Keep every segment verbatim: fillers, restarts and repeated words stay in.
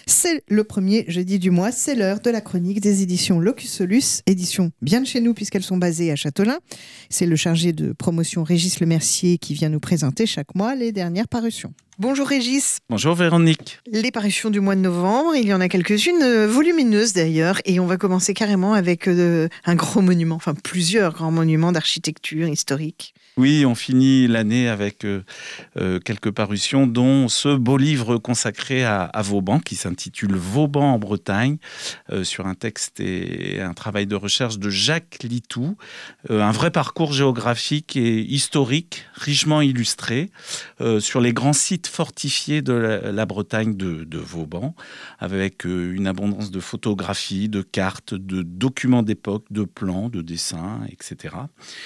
C'est le premier jeudi du mois, c'est l'heure de la chronique des éditions Locus Solus, éditions bien de chez nous puisqu'elles sont basées à Châtelain. C'est le chargé de promotion Régis Lemercier qui vient nous présenter chaque mois les dernières parutions. Bonjour Régis. Bonjour Véronique. Les parutions du mois de novembre, il y en a quelques-unes euh, volumineuses d'ailleurs, et on va commencer carrément avec euh, un gros monument, enfin plusieurs grands monuments d'architecture historique. Oui, on finit l'année avec euh, euh, quelques parutions, dont ce beau livre consacré à, à Vauban, qui s'intitule Vauban en Bretagne, euh, sur un texte et un travail de recherche de Jacques Litou. Euh, un vrai parcours géographique et historique, richement illustré, euh, sur les grands sites fortifiés de la, la Bretagne de, de Vauban, avec euh, une abondance de photographies, de cartes, de documents d'époque, de plans, de dessins, et cetera.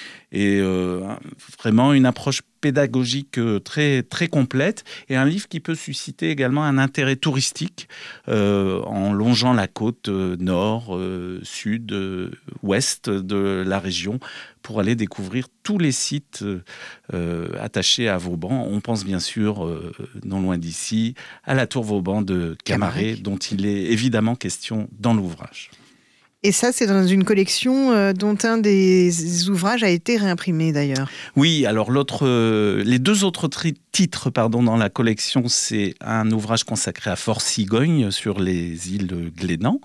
Et euh, vraiment une approche pédagogique très, très complète et un livre qui peut susciter également un intérêt touristique euh, en longeant la côte euh, nord, euh, sud, euh, ouest de la région pour aller découvrir tous les sites euh, attachés à Vauban. On pense bien sûr, euh, non loin d'ici, à la tour Vauban de Camaret, Camaret, dont il est évidemment question dans l'ouvrage. Et ça, c'est dans une collection euh, dont un des ouvrages a été réimprimé d'ailleurs. Oui, alors l'autre, euh, les deux autres tri- titres pardon, dans la collection, c'est un ouvrage consacré à Fort Cigogne sur les îles Glénan.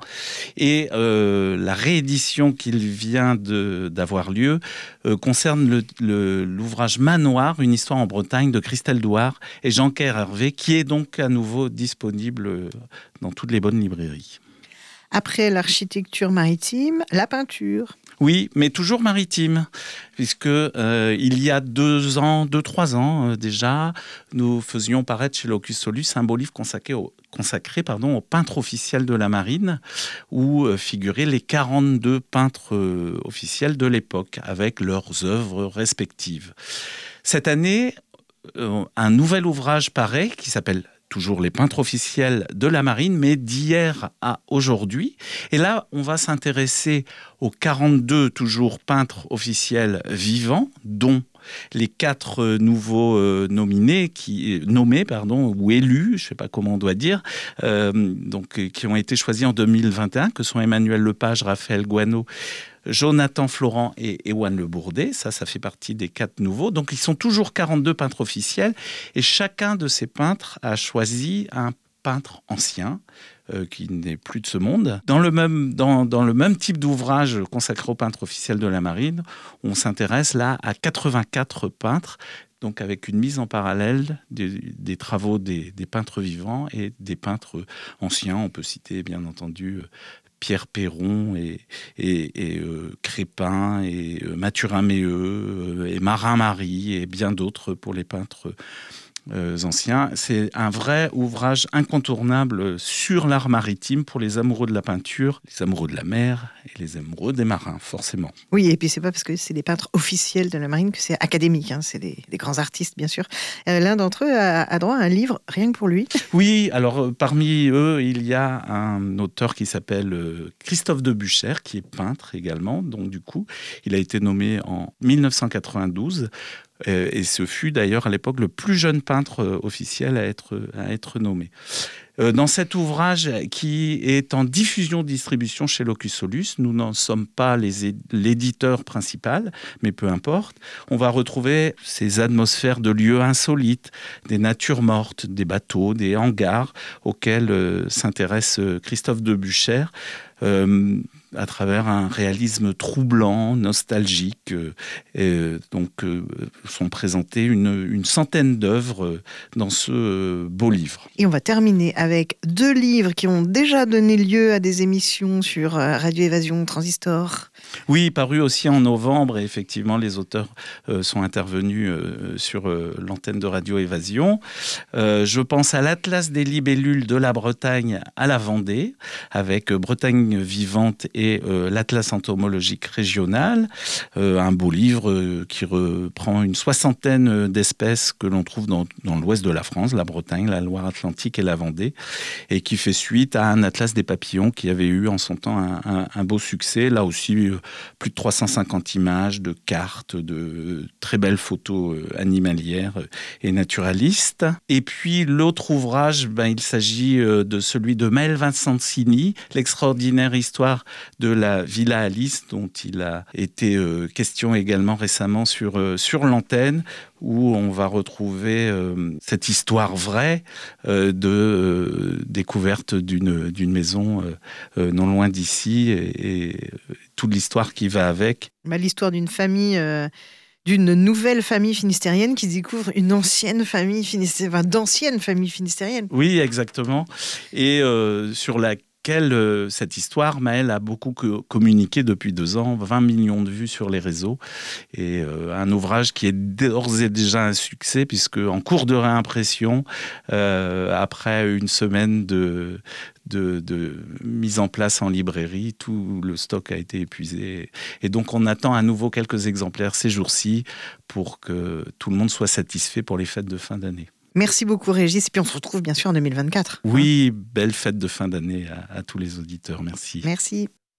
Et euh, la réédition qui vient de, d'avoir lieu euh, concerne le, le, l'ouvrage Manoir, une histoire en Bretagne de Christelle Douard et Jean-Claire Hervé, qui est donc à nouveau disponible dans toutes les bonnes librairies. Après l'architecture maritime, la peinture. Oui, mais toujours maritime, puisque euh, il y a deux ans, deux, trois ans euh, déjà, nous faisions paraître chez Locus Solus un beau livre consacré au, consacré, pardon, aux peintres officiels de la marine, où euh, figuraient les quarante-deux peintres euh, officiels de l'époque, avec leurs œuvres respectives. Cette année, euh, un nouvel ouvrage paraît, qui s'appelle toujours les peintres officiels de la marine, mais d'hier à aujourd'hui. Et là, on va s'intéresser aux quarante-deux, toujours, peintres officiels vivants, dont les quatre nouveaux euh, nominés, qui, nommés pardon, ou élus, je ne sais pas comment on doit dire, euh, donc, qui ont été choisis en deux mille vingt et un, que sont Emmanuel Lepage, Raphaël Guano, Jonathan Florent et Ewan Le Bourdet. Ça, ça fait partie des quatre nouveaux. Donc, ils sont toujours quarante-deux peintres officiels. Et chacun de ces peintres a choisi un peintre ancien, euh, qui n'est plus de ce monde. Dans le même, dans, dans le même type d'ouvrage consacré aux peintres officiels de la marine, on s'intéresse là à quatre-vingt-quatre peintres, donc avec une mise en parallèle des, des travaux des, des peintres vivants et des peintres anciens. On peut citer, bien entendu, Pierre Perron et, et, et euh, Crépin et euh, Mathurin Méheux euh, et Marin-Marie et bien d'autres pour les peintres euh, anciens. C'est un vrai ouvrage incontournable sur l'art maritime pour les amoureux de la peinture, les amoureux de la mer et les amoureux des marins, forcément. Oui, et puis c'est pas parce que c'est des peintres officiels de la marine que c'est académique, hein, c'est des, des grands artistes, bien sûr. Euh, l'un d'entre eux a, a droit à un livre rien que pour lui. Oui, alors euh, parmi eux, il y a un auteur qui s'appelle euh, Christophe de Bucher, qui est peintre également. Donc du coup, il a été nommé en dix-neuf cent quatre-vingt-douze. Euh, et ce fut d'ailleurs à l'époque le plus jeune peintre euh, officiel à être, à être nommé. Euh, dans cet ouvrage qui est en diffusion-distribution chez Locus Solus, nous n'en sommes pas les é- l'éditeur principal, mais peu importe, on va retrouver ces atmosphères de lieux insolites, des natures mortes, des bateaux, des hangars auxquels euh, s'intéresse euh, Christophe de Bucher, euh, à travers un réalisme troublant, nostalgique. Euh, et donc, euh, sont présentées une, une centaine d'œuvres euh, dans ce euh, beau livre. Et on va terminer avec deux livres qui ont déjà donné lieu à des émissions sur euh, Radio Évasion, Transistor. Oui, paru aussi en novembre, et effectivement, les auteurs euh, sont intervenus euh, sur euh, l'antenne de Radio Évasion. Euh, je pense à l'Atlas des libellules de la Bretagne à la Vendée, avec euh, Bretagne vivante et euh, l'Atlas entomologique régional, euh, un beau livre euh, qui reprend une soixantaine d'espèces que l'on trouve dans, dans l'ouest de la France, la Bretagne, la Loire-Atlantique et la Vendée, et qui fait suite à un Atlas des papillons qui avait eu en son temps un, un, un beau succès, là aussi plus de trois cent cinquante images, de cartes, de très belles photos animalières et naturalistes. Et puis l'autre ouvrage, ben, il s'agit de celui de Maël Vincenzini, l'extraordinaire histoire de la Villa Alice, dont il a été euh, question également récemment sur, euh, sur l'antenne, où on va retrouver euh, cette histoire vraie euh, de euh, découverte d'une, d'une maison euh, euh, non loin d'ici et, et toute l'histoire qui va avec. Bah, l'histoire d'une famille... Euh... d'une nouvelle famille finistérienne qui découvre une ancienne famille finistérienne, enfin, d'anciennes familles finistériennes. Oui, exactement. Et euh, sur laquelle euh, cette histoire, Maël a beaucoup co- communiqué depuis deux ans, vingt millions de vues sur les réseaux. Et euh, un ouvrage qui est d'ores et déjà un succès, puisque en cours de réimpression, euh, après une semaine de... De, de mise en place en librairie, tout le stock a été épuisé. Et donc, on attend à nouveau quelques exemplaires ces jours-ci pour que tout le monde soit satisfait pour les fêtes de fin d'année. Merci beaucoup, Régis. Et puis, on se retrouve bien sûr en deux mille vingt-quatre. Oui, hein. Belle fête de fin d'année à, à tous les auditeurs. Merci. Merci.